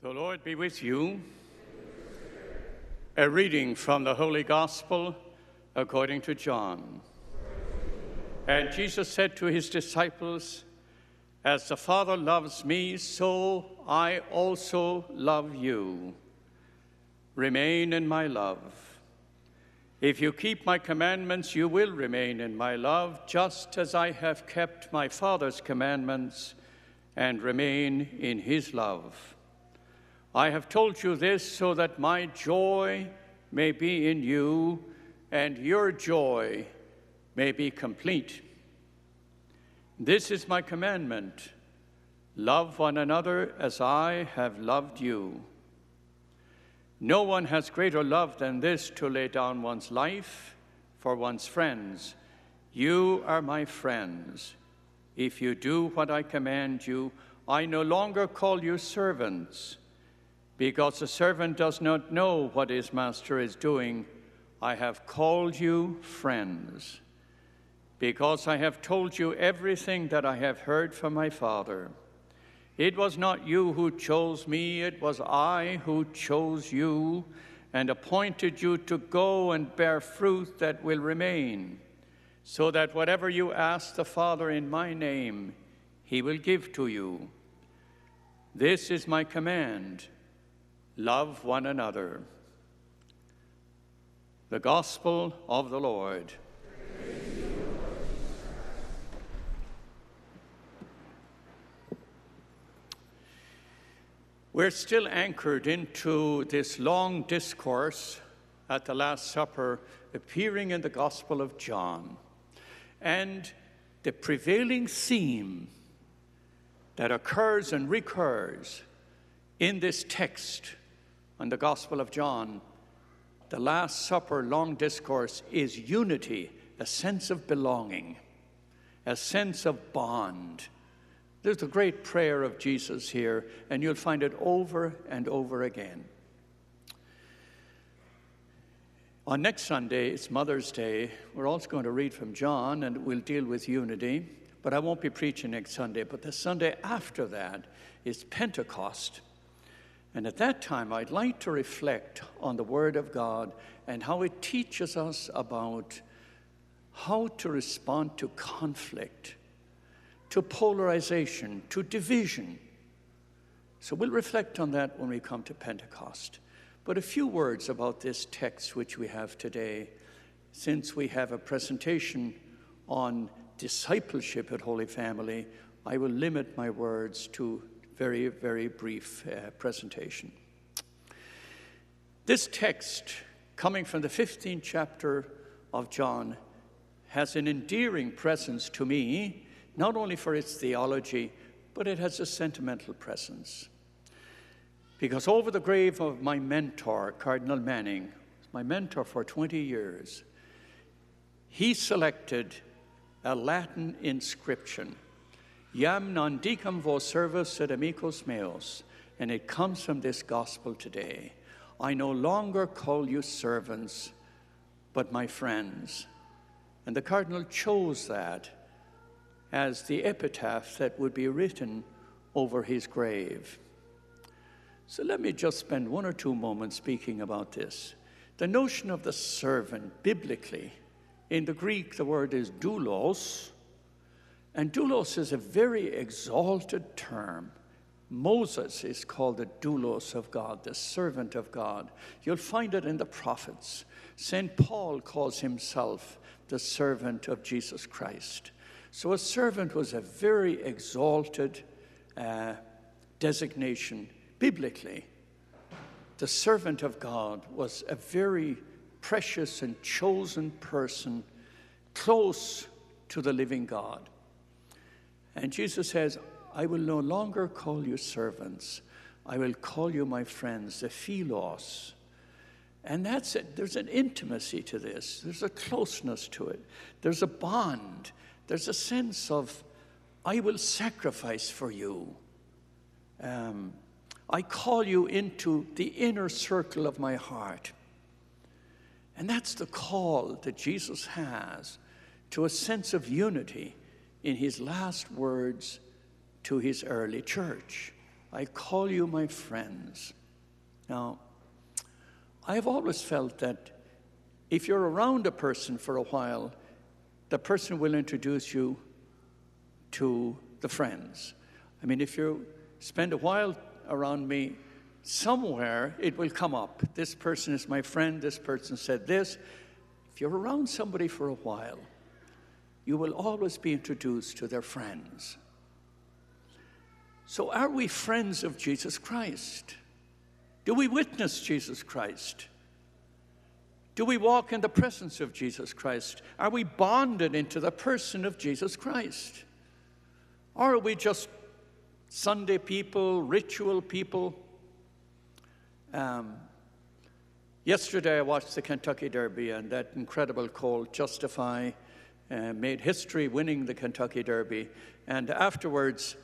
The Lord be with you. A reading from the Holy Gospel according to John. And Jesus said to his disciples, "As the Father loves me, so I also love you. Remain in my love. If you keep my commandments, you will remain in my love, just as I have kept my Father's commandments and remain in his love. I have told you this so that my joy may be in you and your joy may be complete. This is my commandment: love one another as I have loved you. No one has greater love than this, to lay down one's life for one's friends. You are my friends. If you do what I command you, I no longer call you servants, because the servant does not know what his master is doing. I have called you friends, because I have told you everything that I have heard from my Father. It was not you who chose me, it was I who chose you and appointed you to go and bear fruit that will remain, so that whatever you ask the Father in my name, he will give to you. This is my command: love one another." The Gospel of the Lord. We're still anchored into this long discourse at the Last Supper appearing in the Gospel of John. And the prevailing theme that occurs and recurs in this text on the Gospel of John, the Last Supper long discourse, is unity, a sense of belonging, a sense of bond. There's the great prayer of Jesus here, and you'll find it over and over again. On next Sunday, it's Mother's Day. We're also going to read from John, and we'll deal with unity, but I won't be preaching next Sunday. But the Sunday after that is Pentecost. And at that time, I'd like to reflect on the Word of God and how it teaches us about how to respond to conflict, to polarization, to division. So we'll reflect on that when we come to Pentecost. But a few words about this text which we have today, since we have a presentation on discipleship at Holy Family. I will limit my words to very, very brief presentation. This text, coming from the 15th chapter of John, has an endearing presence to me, not only for its theology, but it has a sentimental presence. Because over the grave of my mentor, Cardinal Manning, my mentor for 20 years, he selected a Latin inscription, Iam non dicam vos servus sed amicos meos, and it comes from this gospel today. I no longer call you servants, but my friends. And the Cardinal chose that as the epitaph that would be written over his grave. So let me just spend 1 or 2 moments speaking about this. The notion of the servant, biblically, in the Greek, the word is doulos, and doulos is a very exalted term. Moses is called the doulos of God, the servant of God. You'll find it in the prophets. St. Paul calls himself the servant of Jesus Christ. So a servant was a very exalted designation biblically. The servant of God was a very precious and chosen person, close to the living God. And Jesus says, I will no longer call you servants. I will call you my friends, the philos. And that's it. There's an intimacy to this. There's a closeness to it. There's a bond. There's a sense of, I will sacrifice for you. I call you into the inner circle of my heart. And that's the call that Jesus has to a sense of unity in his last words to his early church. I call you my friends. Now, I've always felt that if you're around a person for a while, the person will introduce you to the friends. I mean, if you spend a while around me, somewhere it will come up. This person is my friend, this person said this. If you're around somebody for a while, you will always be introduced to their friends. So are we friends of Jesus Christ? Do we witness Jesus Christ? Do we walk in the presence of Jesus Christ? Are we bonded into the person of Jesus Christ? Or are we just Sunday people, ritual people? Yesterday I watched the Kentucky Derby, and that incredible colt, Justify, made history winning the Kentucky Derby. And afterwards,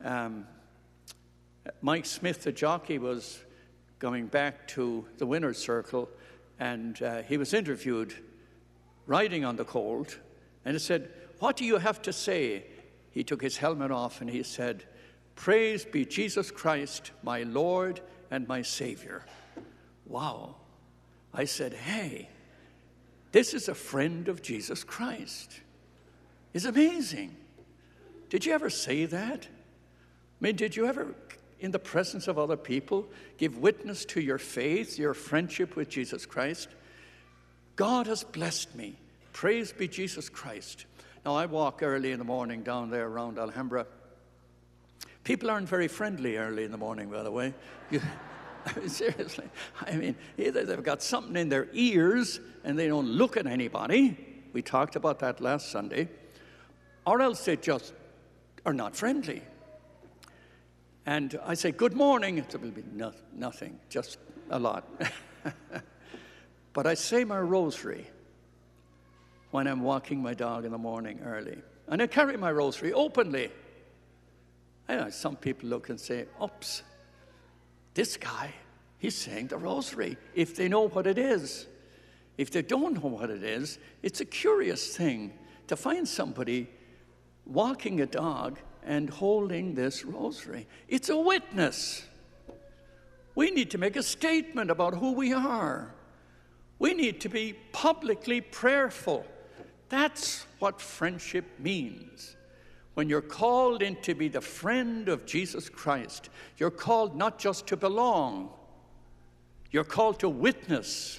Mike Smith, the jockey, was going back to the winner's circle, and he was interviewed riding on the colt, and he said, "What do you have to say?" He took his helmet off and he said, "Praise be Jesus Christ, my Lord and my Savior." Wow. I said, hey, this is a friend of Jesus Christ. It's amazing. Did you ever say that? I mean, did you ever, in the presence of other people, give witness to your faith, your friendship with Jesus Christ? God has blessed me. Praise be Jesus Christ. Now, I walk early in the morning down there around Alhambra. People aren't very friendly early in the morning, by the way. Seriously. I mean, either they've got something in their ears and they don't look at anybody. We talked about that last Sunday. Or else they just are not friendly. And I say, good morning. It will be nothing, just a lot. But I say my rosary when I'm walking my dog in the morning early. And I carry my rosary openly. I know some people look and say, oops, this guy, he's saying the rosary, if they know what it is. If they don't know what it is, it's a curious thing to find somebody walking a dog and holding this rosary. It's a witness. We need to make a statement about who we are. We need to be publicly prayerful. That's what friendship means. When you're called in to be the friend of Jesus Christ, you're called not just to belong, you're called to witness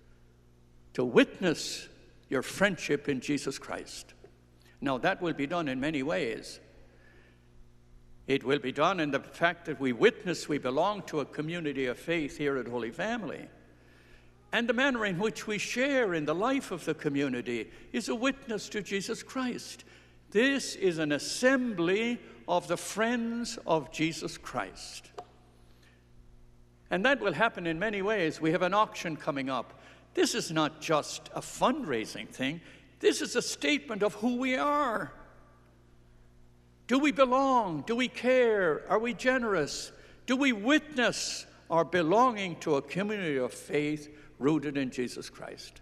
your friendship in Jesus Christ. Now, that will be done in many ways. It will be done in the fact that we witness we belong to a community of faith here at Holy Family. And the manner in which we share in the life of the community is a witness to Jesus Christ. This is an assembly of the friends of Jesus Christ. And that will happen in many ways. We have an auction coming up. This is not just a fundraising thing. This is a statement of who we are. Do we belong? Do we care? Are we generous? Do we witness our belonging to a community of faith rooted in Jesus Christ?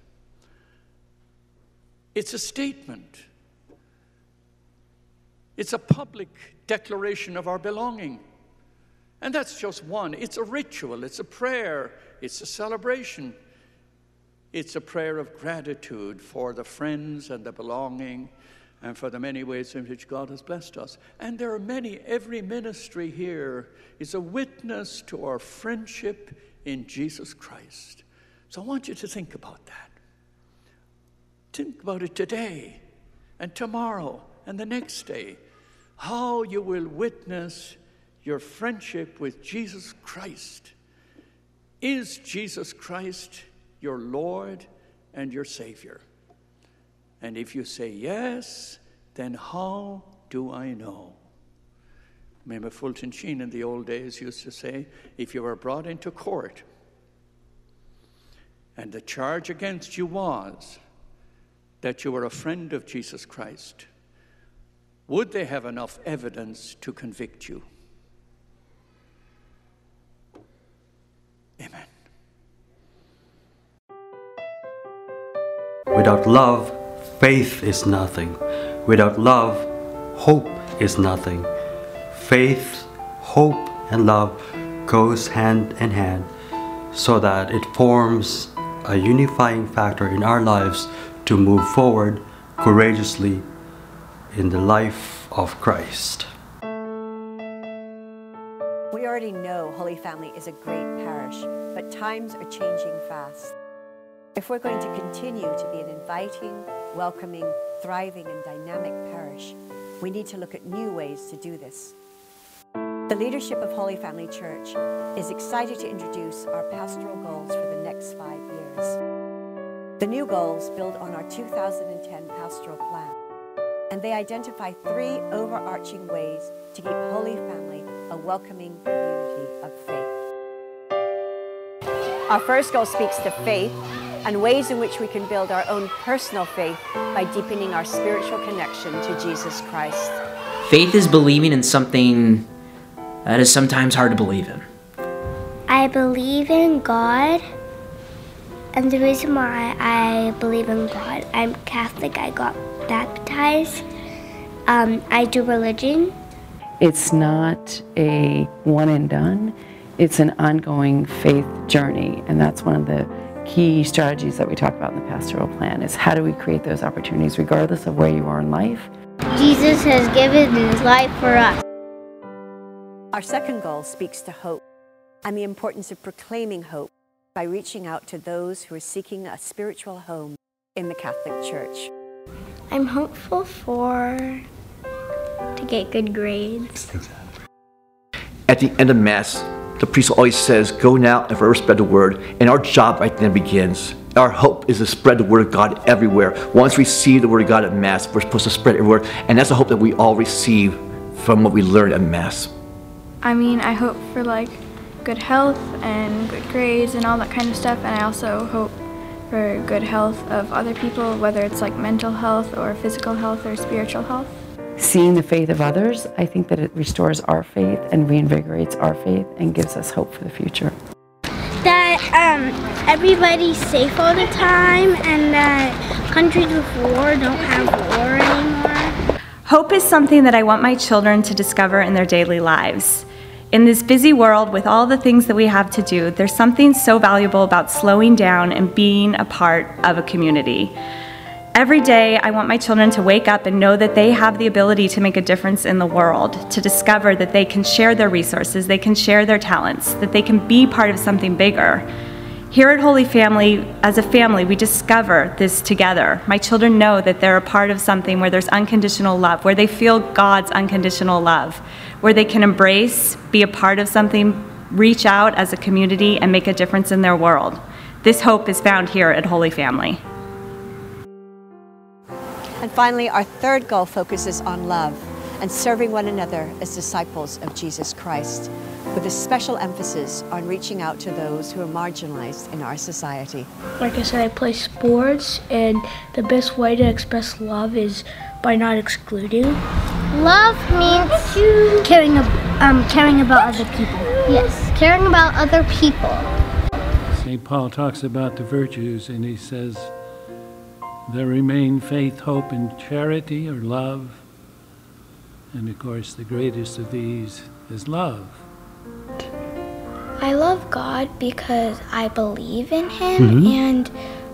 It's a statement. It's a public declaration of our belonging. And that's just one. It's a ritual. It's a prayer. It's a celebration. It's a prayer of gratitude for the friends and the belonging and for the many ways in which God has blessed us. And there are many. Every ministry here is a witness to our friendship in Jesus Christ. So I want you to think about that. Think about it today and tomorrow and the next day. How you will witness your friendship with Jesus Christ. Is Jesus Christ your Lord and your Savior? And if you say yes, then how do I know? Remember Fulton Sheen in the old days used to say, if you were brought into court and the charge against you was that you were a friend of Jesus Christ, would they have enough evidence to convict you? Amen. Without love, faith is nothing. Without love, hope is nothing. Faith, hope, and love goes hand in hand so that it forms a unifying factor in our lives to move forward courageously in the life of Christ. We already know Holy Family is a great parish, but times are changing fast. If we're going to continue to be an inviting, welcoming, thriving, and dynamic parish, we need to look at new ways to do this. The leadership of Holy Family Church is excited to introduce our pastoral goals for the next 5 years. The new goals build on our 2010 pastoral plan, and they identify 3 overarching ways to keep Holy Family a welcoming community of faith. Our first goal speaks to faith and ways in which we can build our own personal faith by deepening our spiritual connection to Jesus Christ. Faith is believing in something that is sometimes hard to believe in. I believe in God, and the reason why I believe in God, I'm Catholic, I got baptized, I do religion. It's not a one and done, it's an ongoing faith journey, and that's one of the key strategies that we talk about in the pastoral plan is how do we create those opportunities regardless of where you are in life. Jesus has given his life for us. Our second goal speaks to hope and the importance of proclaiming hope by reaching out to those who are seeking a spiritual home in the Catholic Church. I'm hopeful to get good grades. At the end of Mass, the priest always says, go now and forever spread the word, and our job right then begins. Our hope is to spread the word of God everywhere. Once we receive the word of God at Mass, we're supposed to spread it everywhere, and that's the hope that we all receive from what we learn at Mass. I mean, I hope for good health and good grades and all that kind of stuff, and I also hope for good health of other people, whether it's mental health or physical health or spiritual health. Seeing the faith of others, I think that it restores our faith and reinvigorates our faith and gives us hope for the future. That everybody's safe all the time and that countries with war don't have war anymore. Hope is something that I want my children to discover in their daily lives. In this busy world with all the things that we have to do, there's something so valuable about slowing down and being a part of a community. Every day, I want my children to wake up and know that they have the ability to make a difference in the world, to discover that they can share their resources, they can share their talents, that they can be part of something bigger. Here at Holy Family, as a family, we discover this together. My children know that they're a part of something where there's unconditional love, where they feel God's unconditional love, where they can embrace, be a part of something, reach out as a community, and make a difference in their world. This hope is found here at Holy Family. And finally, our third goal focuses on love and serving one another as disciples of Jesus Christ, with a special emphasis on reaching out to those who are marginalized in our society. Like I said, I play sports, and the best way to express love is by not excluding. Love means caring about other people. Yes, caring about other people. St. Paul talks about the virtues, and he says, there remain faith, hope, and charity, or love. And of course, the greatest of these is love. I love God because I believe in Him, and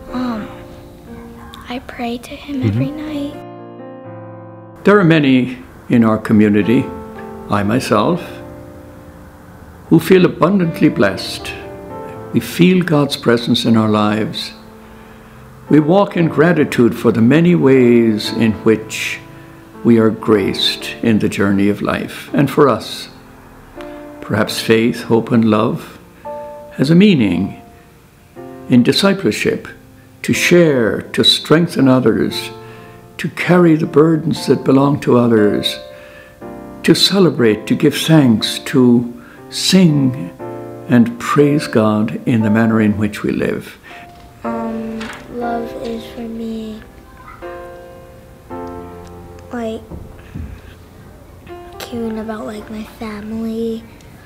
I pray to Him every night. There are many in our community, I myself, who feel abundantly blessed. We feel God's presence in our lives. We walk in gratitude for the many ways in which we are graced in the journey of life. And for us, perhaps faith, hope, and love has a meaning in discipleship, to share, to strengthen others, to carry the burdens that belong to others, to celebrate, to give thanks, to sing and praise God in the manner in which we live. Love is for me caring about my family,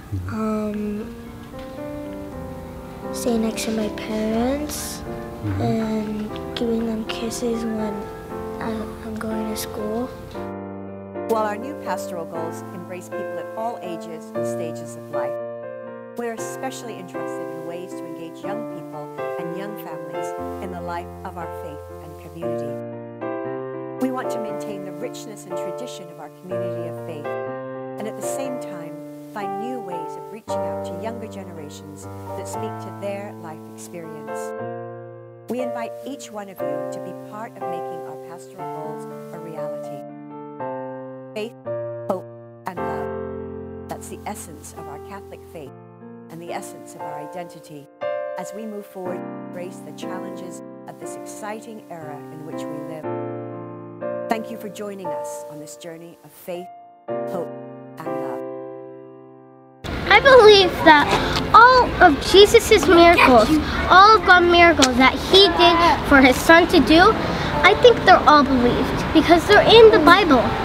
staying next to my parents, and giving them kisses when I'm going to school. While our new pastoral goals embrace people at all ages and stages of life, we're especially interested in ways to engage young people and young families in the life of our faith and community. We want to maintain the richness and tradition of our community of faith, and at the same time, find new ways of reaching out to younger generations that speak to their life experience. We invite each one of you to be part of making our pastoral goals a reality. Faith, hope, and love. That's the essence of our Catholic faith and the essence of our identity as we move forward to embrace the challenges of this exciting era in which we live. Thank you for joining us on this journey of faith, hope, and love. I believe that all of Jesus' miracles, all of God's miracles that He did for His Son to do, I think they're all believed because they're in the Bible.